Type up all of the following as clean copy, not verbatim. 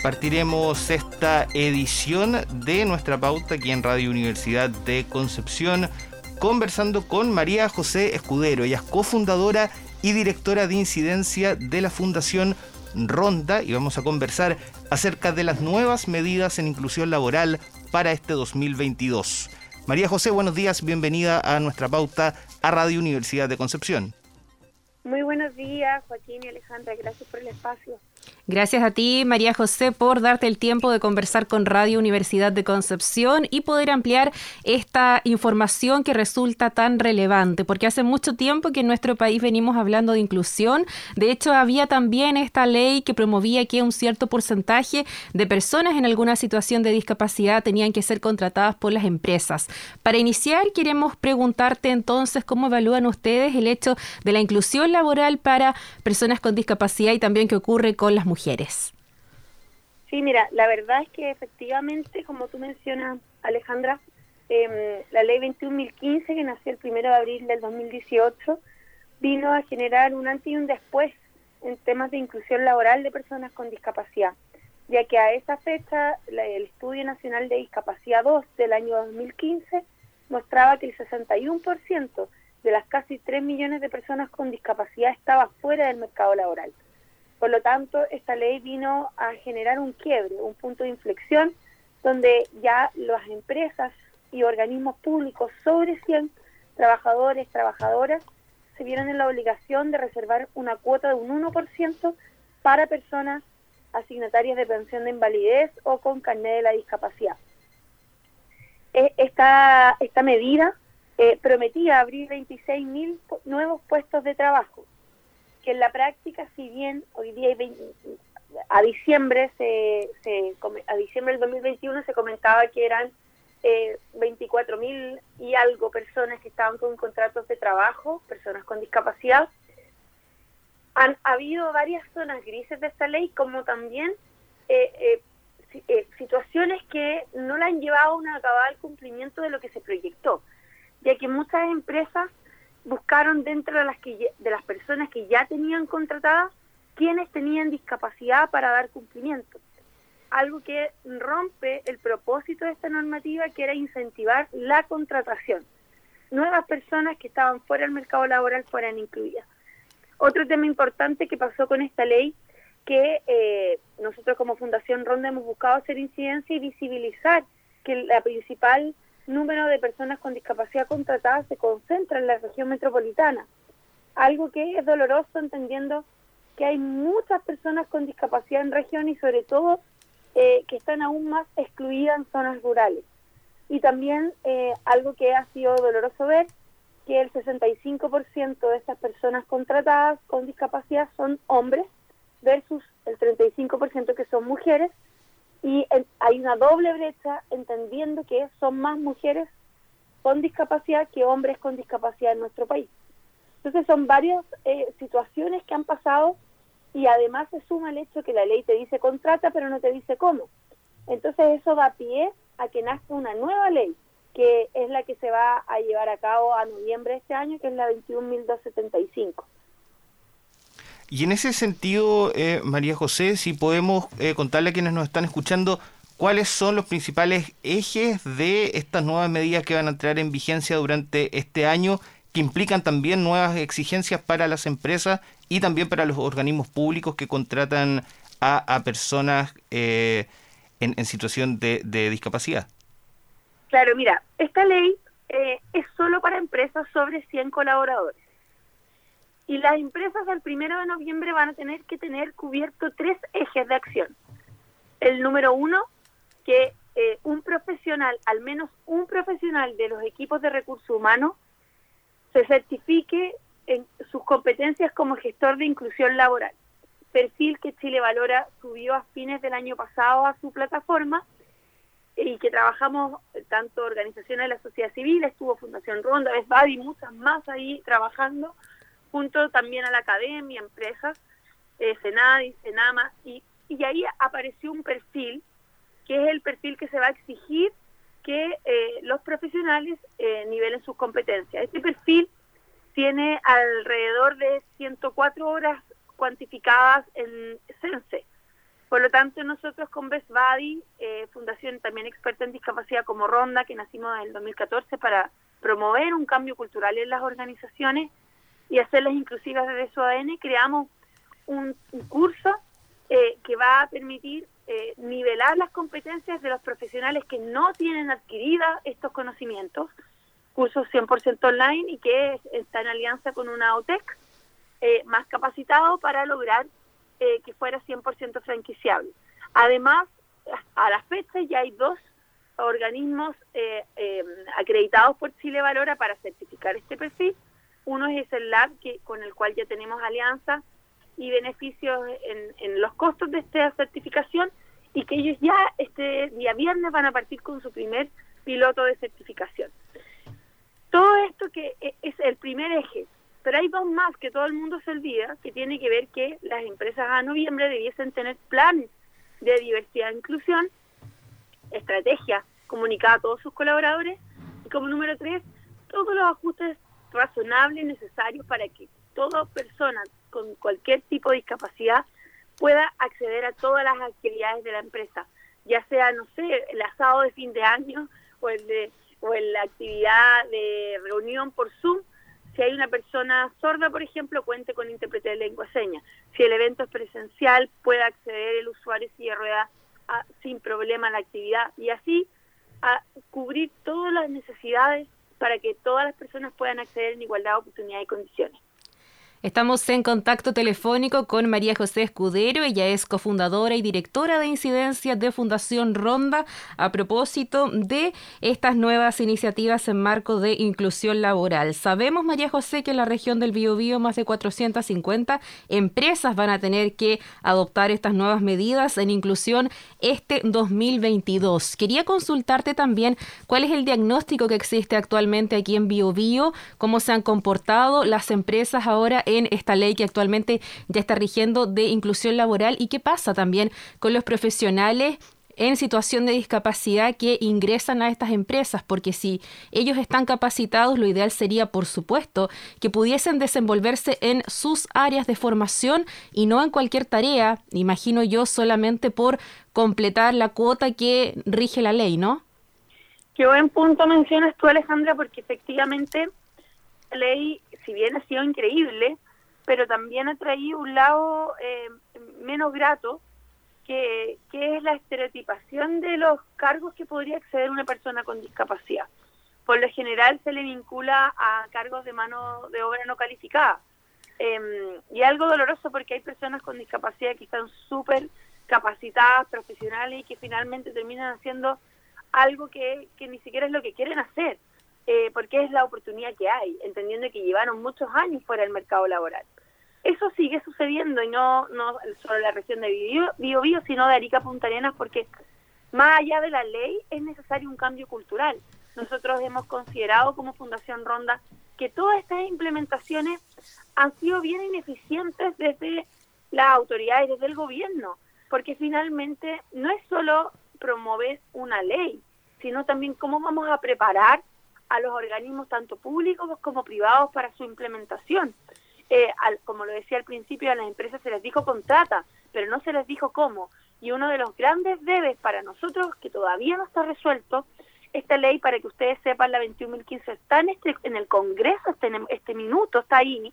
partiremos esta edición de nuestra pauta aquí en Radio Universidad de Concepción, conversando con María José Escudero. Ella es cofundadora y directora de incidencia de la Fundación Ronda, y vamos a conversar acerca de las nuevas medidas en inclusión laboral para este 2022. María José, buenos días, bienvenida a nuestra pauta a Radio Universidad de Concepción. Muy buenos días, Joaquín y Alejandra, gracias por el espacio. Gracias a ti, María José, por darte el tiempo de conversar con Radio Universidad de Concepción y poder ampliar esta información que resulta tan relevante, porque hace mucho tiempo que en nuestro país venimos hablando de inclusión. De hecho, había también esta ley que promovía que un cierto porcentaje de personas en alguna situación de discapacidad tenían que ser contratadas por las empresas. Para iniciar, queremos preguntarte entonces cómo evalúan ustedes el hecho de la inclusión laboral para personas con discapacidad y también qué ocurre con las mujeres. Sí, mira, la verdad es que efectivamente, como tú mencionas, Alejandra, la ley 21.015, que nació el 1 de abril del 2018, vino a generar un antes y un después en temas de inclusión laboral de personas con discapacidad, ya que a esa fecha el Estudio Nacional de Discapacidad 2 del año 2015 mostraba que el 61% de las casi 3 millones de personas con discapacidad estaba fuera del mercado laboral. Por lo tanto, esta ley vino a generar un quiebre, un punto de inflexión, donde ya las empresas y organismos públicos sobre 100 trabajadores, trabajadoras, se vieron en la obligación de reservar una cuota de un 1% para personas asignatarias de pensión de invalidez o con carnet de la discapacidad. Esta medida prometía abrir 26.000 nuevos puestos de trabajo, que en la práctica, si bien hoy día a diciembre del 2021 se comentaba que eran 24.000 y algo personas que estaban con contratos de trabajo, personas con discapacidad. Han habido varias zonas grises de esta ley, como también situaciones que no la han llevado a un cabal cumplimiento de lo que se proyectó, ya que muchas empresas buscaron dentro de las personas que ya tenían contratadas quienes tenían discapacidad para dar cumplimiento. Algo que rompe el propósito de esta normativa, que era incentivar la contratación. Nuevas personas que estaban fuera del mercado laboral fueran incluidas. Otro tema importante que pasó con esta ley, que nosotros como Fundación Ronda hemos buscado hacer incidencia y visibilizar que la principal número de personas con discapacidad contratadas se concentra en la región metropolitana. Algo que es doloroso, entendiendo que hay muchas personas con discapacidad en región y sobre todo que están aún más excluidas en zonas rurales. Y también algo que ha sido doloroso ver, que el 65% de estas personas contratadas con discapacidad son hombres versus el 35% que son mujeres. Y hay una doble brecha, entendiendo que son más mujeres con discapacidad que hombres con discapacidad en nuestro país. Entonces son varias situaciones que han pasado, y además se suma el hecho que la ley te dice contrata, pero no te dice cómo. Entonces eso da pie a que nazca una nueva ley, que es la que se va a llevar a cabo a noviembre de este año, que es la 21.275. Y en ese sentido, María José, si podemos contarle a quienes nos están escuchando cuáles son los principales ejes de estas nuevas medidas que van a entrar en vigencia durante este año, que implican también nuevas exigencias para las empresas y también para los organismos públicos que contratan a personas en situación de discapacidad. Claro, mira, esta ley es solo para empresas sobre 100 colaboradores. Y las empresas del 1 de noviembre van a tener que tener cubierto 3 ejes de acción. El número 1, que un profesional, al menos un profesional de los equipos de recursos humanos, se certifique en sus competencias como gestor de inclusión laboral. Perfil que Chile Valora subió a fines del año pasado a su plataforma, y que trabajamos tanto organizaciones de la sociedad civil, estuvo Fundación Ronda, ESVAD y muchas más ahí trabajando, junto también a la academia, empresas, Senadi, Senama, y ahí apareció un perfil, que es el perfil que se va a exigir que los profesionales nivelen sus competencias. Este perfil tiene alrededor de 104 horas cuantificadas en CENSE, Por lo tanto, nosotros con Best Buddy, fundación también experta en discapacidad como Ronda, que nacimos en el 2014 para promover un cambio cultural en las organizaciones y hacerlas inclusivas desde su ADN, creamos un curso que va a permitir nivelar las competencias de los profesionales que no tienen adquiridas estos conocimientos, cursos 100% online y que está en alianza con una OTEC más capacitado para lograr que fuera 100% franquiciable. Además, a la fecha ya hay 2 organismos acreditados por Chile Valora para certificar este perfil. Uno es el Lab, con el cual ya tenemos alianza y beneficios en los costos de esta certificación, y que ellos ya este día viernes van a partir con su primer piloto de certificación. Todo esto que es el primer eje, pero hay 2 más que todo el mundo se olvida, que tiene que ver que las empresas a noviembre debiesen tener planes de diversidad e inclusión, estrategia comunicada a todos sus colaboradores, y como número 3, todos los ajustes razonables necesarios para que toda persona con cualquier tipo de discapacidad pueda acceder a todas las actividades de la empresa, ya sea, no sé, el asado de fin de año o la actividad de reunión por Zoom. Si hay una persona sorda, por ejemplo, cuente con intérprete de lengua de señas. Si el evento es presencial, pueda acceder el usuario silla de ruedas sin problema a la actividad, y así a cubrir todas las necesidades para que todas las personas puedan acceder en igualdad de oportunidades y condiciones. Estamos en contacto telefónico con María José Escudero. Ella es cofundadora y directora de incidencias de Fundación Ronda, a propósito de estas nuevas iniciativas en marco de inclusión laboral. Sabemos, María José, que en la región del Biobío más de 450 empresas van a tener que adoptar estas nuevas medidas en inclusión este 2022. Quería consultarte también cuál es el diagnóstico que existe actualmente aquí en Biobío, cómo se han comportado las empresas ahora en esta ley que actualmente ya está rigiendo de inclusión laboral, y qué pasa también con los profesionales en situación de discapacidad que ingresan a estas empresas, porque si ellos están capacitados, lo ideal sería, por supuesto, que pudiesen desenvolverse en sus áreas de formación y no en cualquier tarea, imagino yo, solamente por completar la cuota que rige la ley, ¿no? Qué buen punto mencionas tú, Alejandra, porque efectivamente la ley, si bien ha sido increíble, pero también ha traído un lado menos grato, que es la estereotipación de los cargos que podría acceder una persona con discapacidad. Por lo general se le vincula a cargos de mano de obra no calificada. Y algo doloroso, porque hay personas con discapacidad que están súper capacitadas, profesionales, y que finalmente terminan haciendo algo que ni siquiera es lo que quieren hacer, porque es la oportunidad que hay, entendiendo que llevaron muchos años fuera del mercado laboral. Eso sigue sucediendo, y no solo en la región de Biobío, sino de Arica, Punta Arenas, porque más allá de la ley es necesario un cambio cultural. Nosotros hemos considerado como Fundación Ronda que todas estas implementaciones han sido bien ineficientes desde las autoridades, desde el gobierno, porque finalmente no es solo promover una ley, sino también cómo vamos a preparar a los organismos tanto públicos como privados para su implementación. Como lo decía al principio, a las empresas se les dijo contrata, pero no se les dijo cómo. Y uno de los grandes debes para nosotros, que todavía no está resuelto, esta ley, para que ustedes sepan, la 21.015 está en el Congreso, este minuto está ahí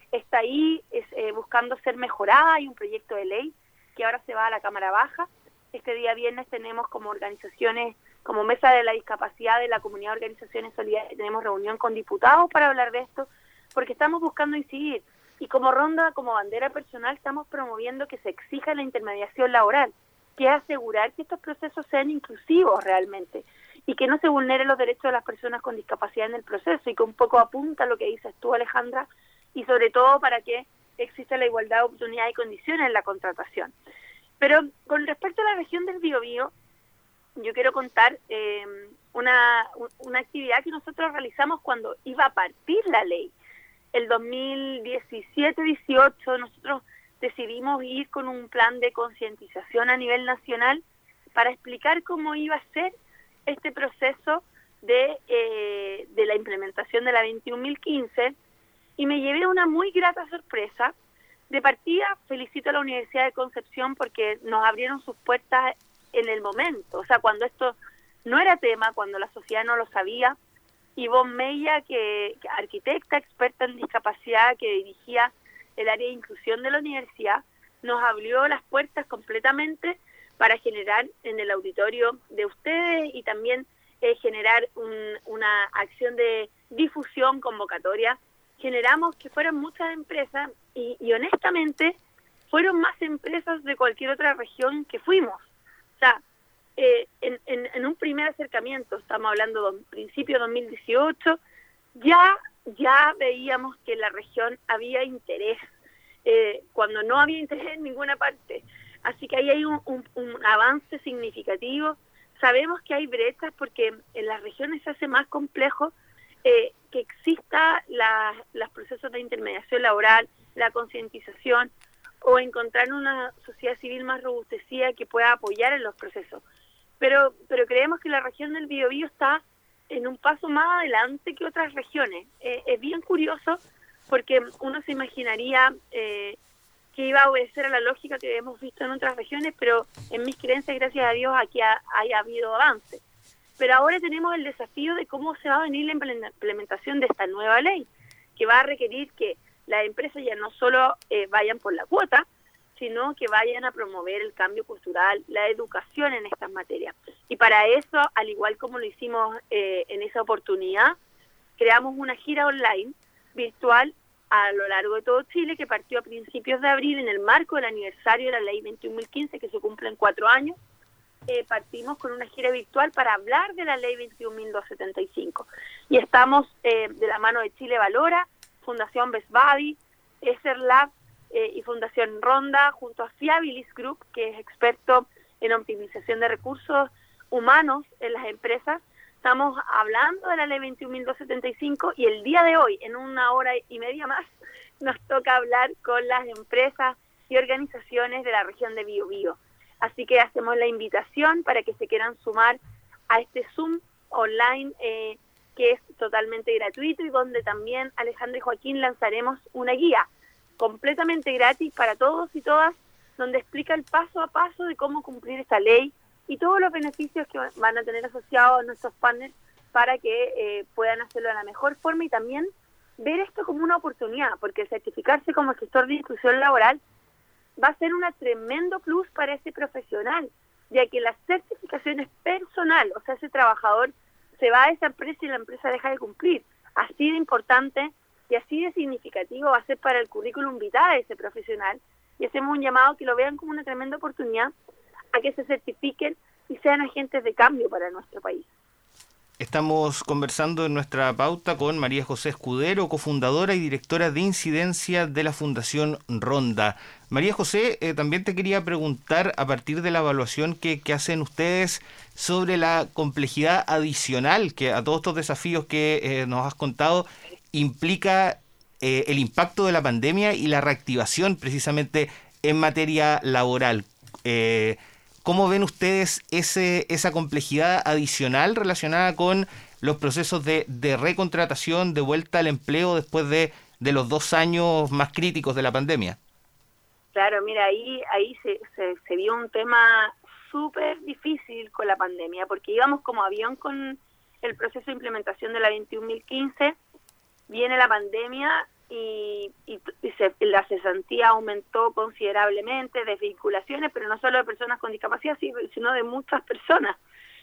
buscando ser mejorada. Hay un proyecto de ley que ahora se va a la Cámara Baja. Este día viernes tenemos como organizaciones, como Mesa de la Discapacidad de la Comunidad de Organizaciones Solidarias, tenemos reunión con diputados para hablar de esto, porque estamos buscando incidir. Y como Ronda, como bandera personal, estamos promoviendo que se exija la intermediación laboral, que es asegurar que estos procesos sean inclusivos realmente y que no se vulneren los derechos de las personas con discapacidad en el proceso, y que un poco apunta lo que dices tú, Alejandra, y sobre todo para que exista la igualdad de oportunidades y condiciones en la contratación. Pero con respecto a la región del Biobío, yo quiero contar una actividad que nosotros realizamos cuando iba a partir la ley. El 2017-18 nosotros decidimos ir con un plan de concientización a nivel nacional para explicar cómo iba a ser este proceso de la implementación de la 21.015, y me llevé una muy grata sorpresa, De partida, felicito a la Universidad de Concepción porque nos abrieron sus puertas en el momento. O sea, cuando esto no era tema, cuando la sociedad no lo sabía. Ivonne Mella, que arquitecta, experta en discapacidad, que dirigía el área de inclusión de la universidad, nos abrió las puertas completamente para generar en el auditorio de ustedes y también generar una acción de difusión convocatoria. Generamos que fueran muchas empresas y honestamente fueron más empresas de cualquier otra región que fuimos. O sea, en un primer acercamiento, estamos hablando de principio de 2018, ya veíamos que en la región había interés, cuando no había interés en ninguna parte. Así que ahí hay un avance significativo. Sabemos que hay brechas porque en las regiones se hace más complejo que exista los procesos de intermediación laboral, la concientización o encontrar una sociedad civil más robustecida que pueda apoyar en los procesos. Pero creemos que la región del Biobío está en un paso más adelante que otras regiones. Es bien curioso porque uno se imaginaría que iba a obedecer a la lógica que hemos visto en otras regiones, pero en mis creencias, gracias a Dios, aquí haya habido avance. Pero ahora tenemos el desafío de cómo se va a venir la implementación de esta nueva ley, que va a requerir que las empresas ya no solo vayan por la cuota, sino que vayan a promover el cambio cultural, la educación en estas materias. Y para eso, al igual como lo hicimos en esa oportunidad, creamos una gira online virtual a lo largo de todo Chile, que partió a principios de abril en el marco del aniversario de la Ley 21.015, que se cumple en 4 años. Partimos con una gira virtual para hablar de la Ley 21.275. Y estamos de la mano de Chile Valora, Fundación Best Buddy, ESERLab y Fundación Ronda, junto a Fiabilis Group, que es experto en optimización de recursos humanos en las empresas. Estamos hablando de la Ley 21.275 y el día de hoy, en 1 hora y media más, nos toca hablar con las empresas y organizaciones de la región de Biobío. Así que hacemos la invitación para que se quieran sumar a este Zoom online que es totalmente gratuito y donde también Alejandra y Joaquín lanzaremos una guía completamente gratis para todos y todas, donde explica el paso a paso de cómo cumplir esta ley y todos los beneficios que van a tener asociados a nuestros partners para que puedan hacerlo de la mejor forma y también ver esto como una oportunidad, porque certificarse como gestor de inclusión laboral va a ser un tremendo plus para ese profesional, ya que la certificación es personal, o sea, ese trabajador se va a esa empresa y la empresa deja de cumplir. Así de importante y así de significativo va a ser para el currículum vitae de ese profesional, y hacemos un llamado que lo vean como una tremenda oportunidad a que se certifiquen y sean agentes de cambio para nuestro país. Estamos conversando en nuestra pauta con María José Escudero, cofundadora y directora de incidencia de la Fundación Ronda. María José, también te quería preguntar, a partir de la evaluación que hacen ustedes sobre la complejidad adicional que a todos estos desafíos que nos has contado implica el impacto de la pandemia y la reactivación precisamente en materia laboral. ¿Cómo ven ustedes esa complejidad adicional relacionada con los procesos de recontratación, de vuelta al empleo después de los 2 años más críticos de la pandemia? Claro, mira, ahí se vio un tema súper difícil con la pandemia, porque íbamos como avión con el proceso de implementación de la 21.015, viene la pandemia y la cesantía aumentó considerablemente, desvinculaciones, pero no solo de personas con discapacidad, sino de muchas personas.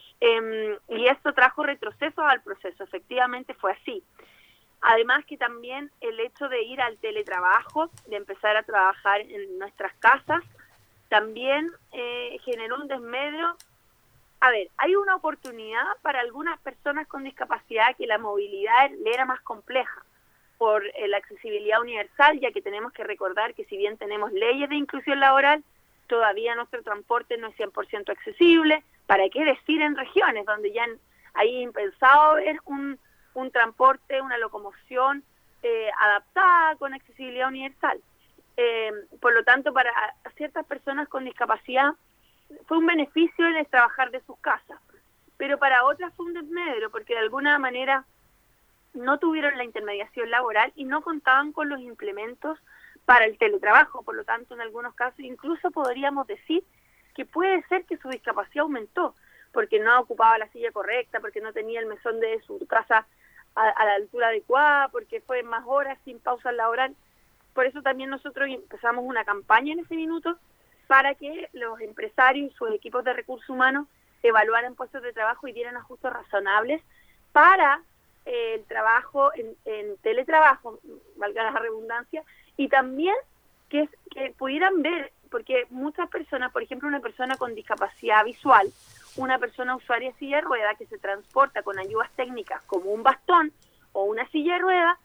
Y esto trajo retrocesos al proceso, efectivamente fue así. Además que también el hecho de ir al teletrabajo, de empezar a trabajar en nuestras casas, también generó un desmedro. A ver, hay una oportunidad para algunas personas con discapacidad que la movilidad le era más compleja por la accesibilidad universal, ya que tenemos que recordar que si bien tenemos leyes de inclusión laboral, todavía nuestro transporte no es 100% accesible. ¿Para qué decir en regiones donde ya hay impensado ver un transporte, una locomoción adaptada con accesibilidad universal? Por lo tanto, para ciertas personas con discapacidad fue un beneficio el trabajar de sus casas, pero para otras fue un desmedro, porque de alguna manera no tuvieron la intermediación laboral y no contaban con los implementos para el teletrabajo. Por lo tanto, en algunos casos incluso podríamos decir que puede ser que su discapacidad aumentó, porque no ocupaba la silla correcta, porque no tenía el mesón de su casa a la altura adecuada, porque fue más horas sin pausa laboral. Por eso también nosotros empezamos una campaña en ese minuto para que los empresarios y sus equipos de recursos humanos evaluaran puestos de trabajo y dieran ajustes razonables para el trabajo en teletrabajo, valga la redundancia, y también que pudieran ver, porque muchas personas, por ejemplo, una persona con discapacidad visual, una persona usuaria de silla de rueda que se transporta con ayudas técnicas como un bastón o una silla de rueda,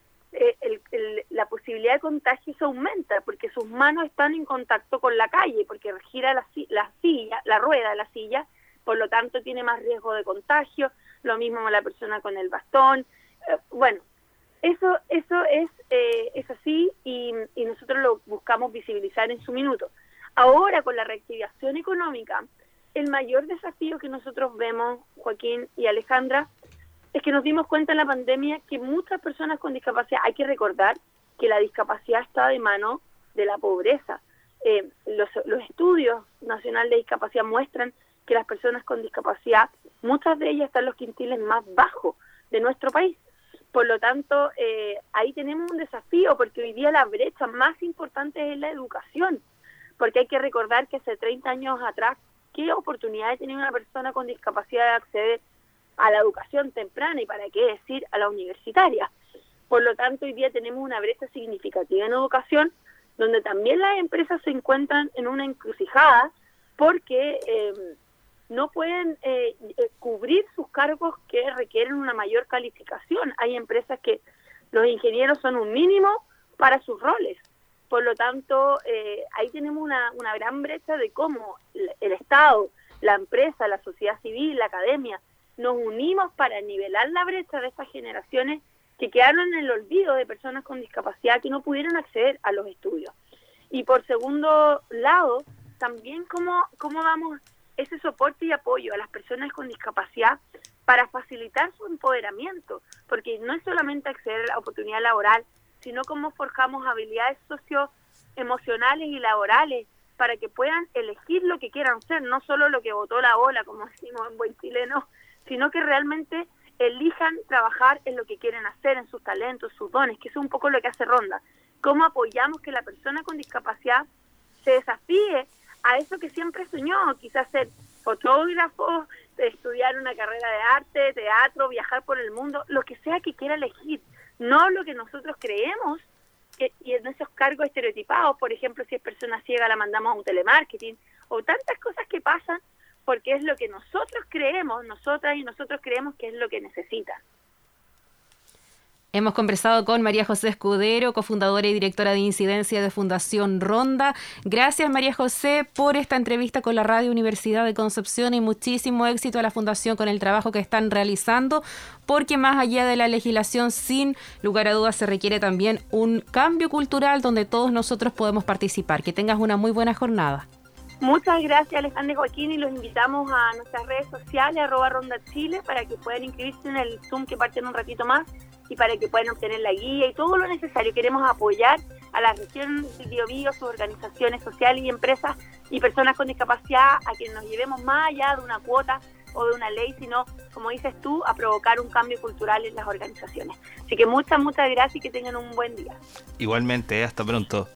la posibilidad de contagio se aumenta porque sus manos están en contacto con la calle, porque gira la rueda de la silla, por lo tanto tiene más riesgo de contagio. Lo mismo la persona con el bastón. Bueno, eso es así y nosotros lo buscamos visibilizar en su minuto. Ahora, con la reactivación económica, el mayor desafío que nosotros vemos, Joaquín y Alejandra, es que nos dimos cuenta en la pandemia que muchas personas con discapacidad, hay que recordar que la discapacidad está de mano de la pobreza. Los estudios nacionales de discapacidad muestran que las personas con discapacidad, muchas de ellas están en los quintiles más bajos de nuestro país. Por lo tanto, ahí tenemos un desafío, porque hoy día la brecha más importante es la educación, porque hay que recordar que hace 30 años atrás, ¿qué oportunidades tenía una persona con discapacidad de acceder a la educación temprana y para qué decir a la universitaria? Por lo tanto, hoy día tenemos una brecha significativa en educación, donde también las empresas se encuentran en una encrucijada porque no pueden cubrir sus cargos que requieren una mayor calificación. Hay empresas que los ingenieros son un mínimo para sus roles. Por lo tanto, ahí tenemos una gran brecha de cómo el Estado, la empresa, la sociedad civil, la academia, nos unimos para nivelar la brecha de estas generaciones que quedaron en el olvido de personas con discapacidad que no pudieron acceder a los estudios. Y por segundo lado, también cómo damos ese soporte y apoyo a las personas con discapacidad para facilitar su empoderamiento, porque no es solamente acceder a la oportunidad laboral, sino cómo forjamos habilidades socioemocionales y laborales para que puedan elegir lo que quieran ser, no solo lo que botó la bola, como decimos en buen chileno, sino que realmente elijan trabajar en lo que quieren hacer, en sus talentos, sus dones, que es un poco lo que hace Ronda. Cómo apoyamos que la persona con discapacidad se desafíe a eso que siempre soñó, quizás ser fotógrafo, estudiar una carrera de arte, teatro, viajar por el mundo, lo que sea que quiera elegir, no lo que nosotros creemos y en esos cargos estereotipados. Por ejemplo, si es persona ciega la mandamos a un telemarketing, o tantas cosas que pasan porque es lo que nosotros creemos, nosotras y nosotros creemos que es lo que necesitan. Hemos conversado con María José Escudero, cofundadora y directora de incidencia de Fundación Ronda. Gracias, María José, por esta entrevista con la Radio Universidad de Concepción y muchísimo éxito a la Fundación con el trabajo que están realizando, porque más allá de la legislación, sin lugar a dudas, se requiere también un cambio cultural donde todos nosotros podemos participar. Que tengas una muy buena jornada. Muchas gracias, Alejandra y Joaquín, y los invitamos a nuestras redes sociales, @RondaChile, para que puedan inscribirse en el Zoom que parte en un ratito más y para que puedan obtener la guía y todo lo necesario. Queremos apoyar a la región del Biobío, sus organizaciones sociales y empresas y personas con discapacidad a que nos llevemos más allá de una cuota o de una ley, sino, como dices tú, a provocar un cambio cultural en las organizaciones. Así que muchas gracias y que tengan un buen día. Igualmente, hasta pronto.